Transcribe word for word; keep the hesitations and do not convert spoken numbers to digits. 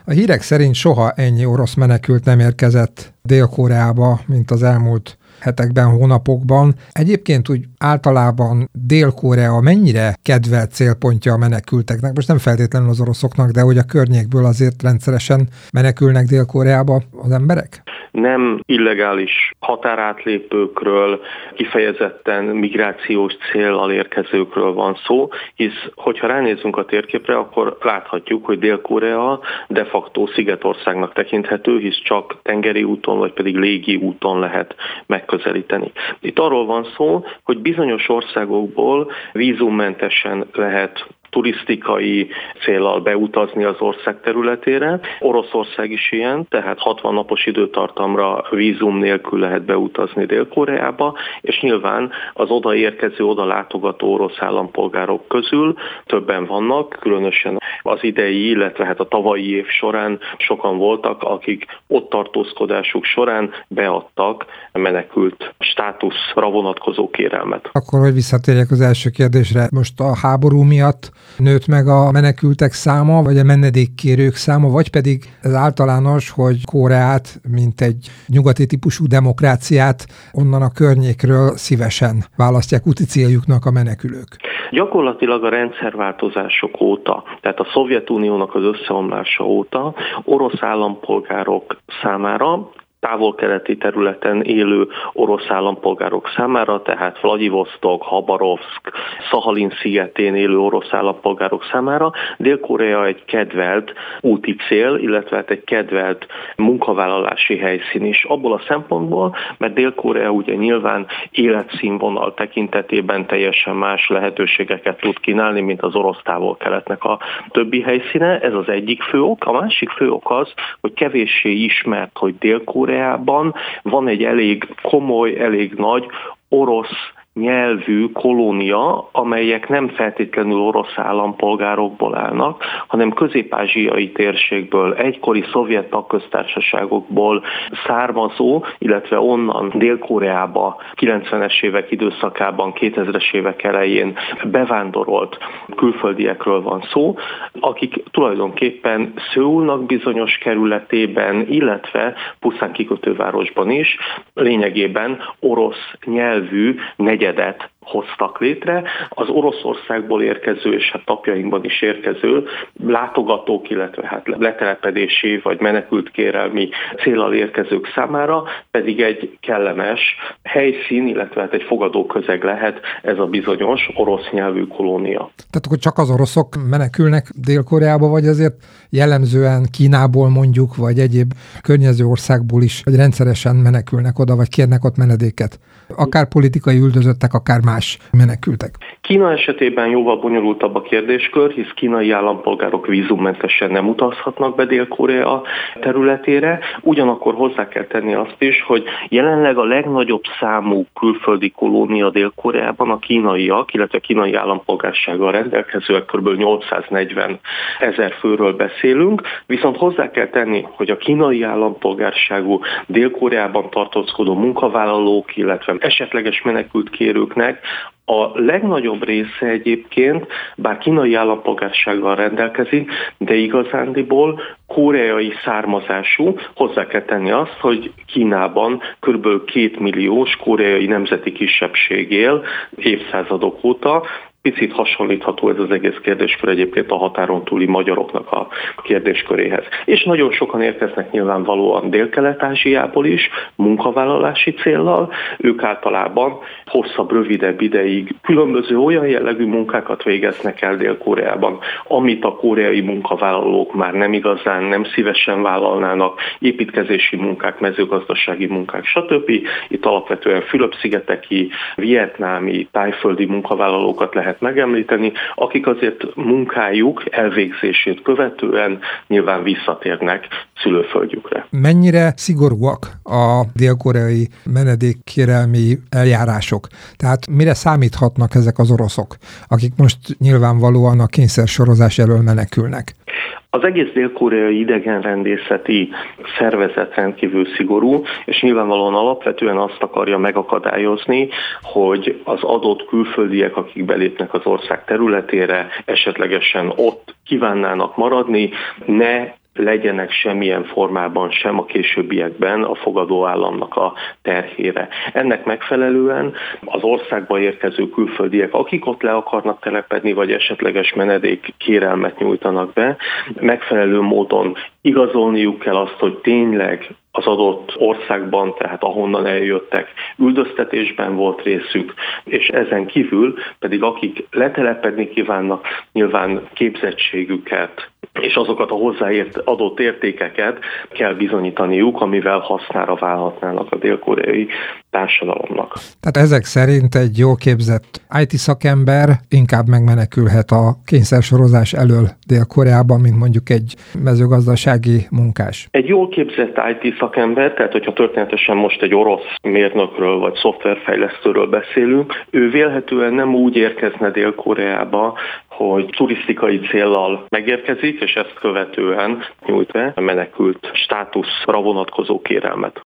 A hírek szerint soha ennyi orosz menekült nem érkezett Dél-Koreába, mint az elmúlt hetekben, hónapokban. Egyébként úgy általában Dél-Korea mennyire kedvelt célpontja a menekülteknek? Most nem feltétlenül az oroszoknak, de hogy a környékből azért rendszeresen menekülnek Dél-Koreába az emberek? Nem illegális határátlépőkről, kifejezetten migrációs céllal érkezőkről van szó, hisz hogyha ránézzünk a térképre, akkor láthatjuk, hogy Dél-Korea de facto szigetországnak tekinthető, hisz csak tengeri úton vagy pedig légi úton lehet megközelíteni. Itt arról van szó, hogy bizonyos országokból vízummentesen lehet turisztikai céllal beutazni az ország területére. Oroszország is ilyen, tehát hatvan napos időtartamra vízum nélkül lehet beutazni Dél-Koreába, és nyilván az odaérkező, oda látogató orosz állampolgárok közül többen vannak, különösen az idei, illetve hát a tavalyi év során sokan voltak, akik ott tartózkodásuk során beadtak menekült státuszra vonatkozó kérelmet. Akkor, hogy visszatérjek az első kérdésre, most a háború miatt nőtt meg a menekültek száma, vagy a menedékkérők száma, vagy pedig ez általános, hogy Koreát, mint egy nyugati típusú demokráciát onnan a környékről szívesen választják úti céljuknak a menekülők? Gyakorlatilag a rendszerváltozások óta, tehát a Szovjetuniónak az összeomlása óta orosz állampolgárok számára, távol-keleti területen élő orosz állampolgárok számára, tehát Vladivosztok, Habarovszk, Szahalin szigetén élő orosz állampolgárok számára Dél-Korea egy kedvelt úti cél, illetve egy kedvelt munkavállalási helyszín is. Abból a szempontból, mert Dél-Korea ugye nyilván életszínvonal tekintetében teljesen más lehetőségeket tud kínálni, mint az orosz távol-keletnek a többi helyszíne. Ez az egyik fő ok. A másik fő ok az, hogy kevéssé ismert, hogy Dél-Korea van egy elég komoly, elég nagy orosz nyelvű kolónia, amelyek nem feltétlenül orosz állampolgárokból állnak, hanem közép-ázsiai térségből, egykori szovjet tagköztársaságokból származó, illetve onnan Dél-Koreába kilencvenes évek időszakában, kétezres évek elején bevándorolt külföldiekről van szó, akik tulajdonképpen Szöulnak bizonyos kerületében, illetve Puszán kikötővárosban is lényegében orosz nyelvű negyedet hoztak létre. Az Oroszországból érkező és hát napjainkban is érkező látogatók, illetve hát letelepedési vagy menekültkérelmi céllal érkezők számára pedig egy kellemes helyszín, illetve hát egy fogadóközeg lehet ez a bizonyos orosz nyelvű kolónia. Tehát akkor csak az oroszok menekülnek Dél-Koreába, vagy azért jellemzően Kínából mondjuk, vagy egyéb környező országból is, hogy rendszeresen menekülnek oda, vagy kérnek ott menedéket? Akár politikai üldözöttek, akár más menekültek. Kína esetében jóval bonyolultabb a kérdéskör, hisz kínai állampolgárok vízummentesen nem utazhatnak be Dél-Korea területére. Ugyanakkor hozzá kell tenni azt is, hogy jelenleg a legnagyobb számú külföldi kolónia Dél-Koreában a kínaiak, illetve kínai állampolgársággal rendelkezőek kb. nyolcszáznegyven ezer főről beszélünk, viszont hozzá kell tenni, hogy a kínai állampolgárságú Dél-Koreában tartózkodó munkavállalók, illetve esetleges menekültkérőknek a legnagyobb része egyébként, bár kínai állampolgársággal rendelkezik, de igazándiból koreai származású. Hozzá kell tenni azt, hogy Kínában kb. kétmilliós koreai nemzeti kisebbség él évszázadok óta. Picit hasonlítható ez az egész kérdéskör egyébként a határon túli magyaroknak a kérdésköréhez. És nagyon sokan érkeznek nyilvánvalóan Dél-Kelet-Ázsiából is, munkavállalási céllal. Ők általában hosszabb, rövidebb ideig különböző olyan jellegű munkákat végeznek el Dél-Koreában, amit a koreai munkavállalók már nem igazán, nem szívesen vállalnának, építkezési munkák, mezőgazdasági munkák, stb. Itt alapvetően Fülöp-szigeteki, vietnámi, tájföldi munkavállalókat lehet megemlíteni, akik azért munkájuk elvégzését követően nyilván visszatérnek szülőföldjükre. Mennyire szigorúak a dél-koreai menedékkérelmi eljárások? Tehát mire számíthatnak ezek az oroszok, akik most nyilvánvalóan a kényszersorozás elől menekülnek? Az egész dél-koreai idegenrendészeti szervezet rendkívül szigorú, és nyilvánvalóan alapvetően azt akarja megakadályozni, hogy az adott külföldiek, akik belépnek az ország területére, esetlegesen ott kívánnának maradni, ne legyenek semmilyen formában sem a későbbiekben a fogadó államnak a terhére. Ennek megfelelően az országba érkező külföldiek, akik ott le akarnak telepedni, vagy esetleges menedék kérelmet nyújtanak be, megfelelő módon igazolniuk kell azt, hogy tényleg az adott országban, tehát ahonnan eljöttek, üldöztetésben volt részük, és ezen kívül pedig akik letelepedni kívánnak, nyilván képzettségüket és azokat a hozzáért adott értékeket kell bizonyítaniuk, amivel hasznára válhatnának a dél-koreai társadalomnak. Tehát ezek szerint egy jól képzett i té szakember inkább megmenekülhet a kényszersorozás elől Dél-Koreában, mint mondjuk egy mezőgazdasági munkás. Egy jól képzett i té szakember, tehát hogyha történetesen most egy orosz mérnökről vagy szoftverfejlesztőről beszélünk, ő vélhetően nem úgy érkezne Dél-Koreába, hogy turisztikai céllal megérkezik, és ezt követően nyújt be a menekült státuszra vonatkozó kérelmet.